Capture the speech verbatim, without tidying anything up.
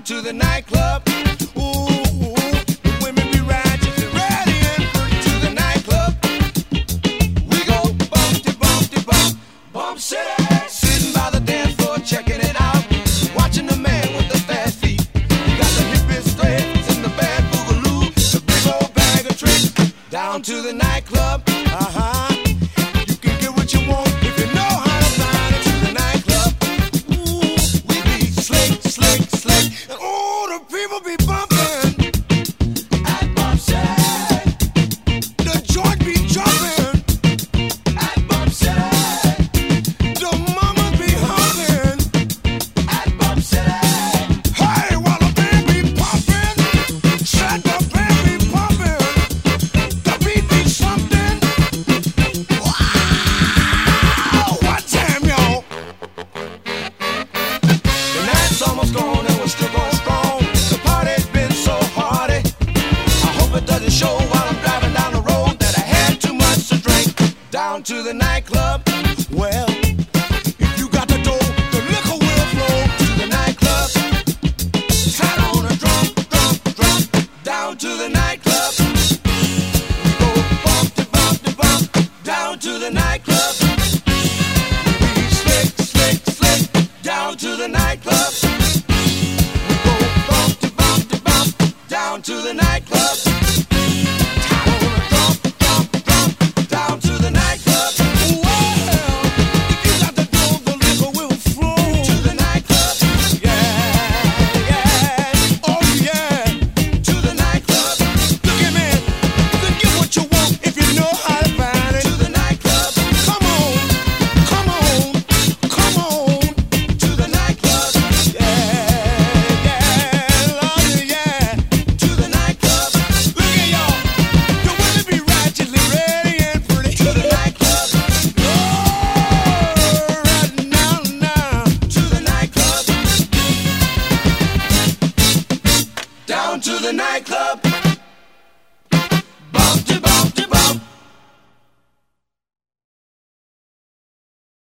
to the nightclub. Ooh, the women be righteous and ready and pretty to the nightclub. We go bumpty, bumpty, bump, bump city. Sitting by the dance floor, checking it out, watching the man with the fast feet. He got the hippest threads and the bad boogaloo, the big old bag of tricks. Down to the nightclub, uh-huh. You can get what you want if you know how to find it. To the nightclub, ooh, we be slick, slick, slick, and all the people be bumping at Bump City. The joint be jumping at Bump City. The mamas be humping at Bump City. Hey, while the band be pumping, shut the band be pumping. The beat be something. Wow, what time, y'all? The night's almost gone and we're still going strong. The party's been so hearty. I hope it doesn't show while I'm driving down the road that I had too much to drink. Down to the nightclub. Well, if you got the dough, the liquor will flow. To the nightclub. Tied on a drum, drum, drum. Down to the nightclub. We go bump to bump to bump. Down to the nightclub. We slick, slick, slick. Down to the nightclub. We go bump to bump to bump. Down to the nightclub. Tied on a drum, drum, drum. Down to the nightclub. Well, if you got the dough, the liquor will flow. To the nightclub. Yeah, yeah. Oh, yeah. To the nightclub. Look at me. Then get what you want if you know how to find it. To the nightclub. Come on, come on, come on. To the nightclub. Yeah, yeah, Lord, yeah. To the nightclub. Look at y'all. The women be righteously ready and pretty. To the nightclub. Oh, right now, now. To the nightclub. Down to the nightclub.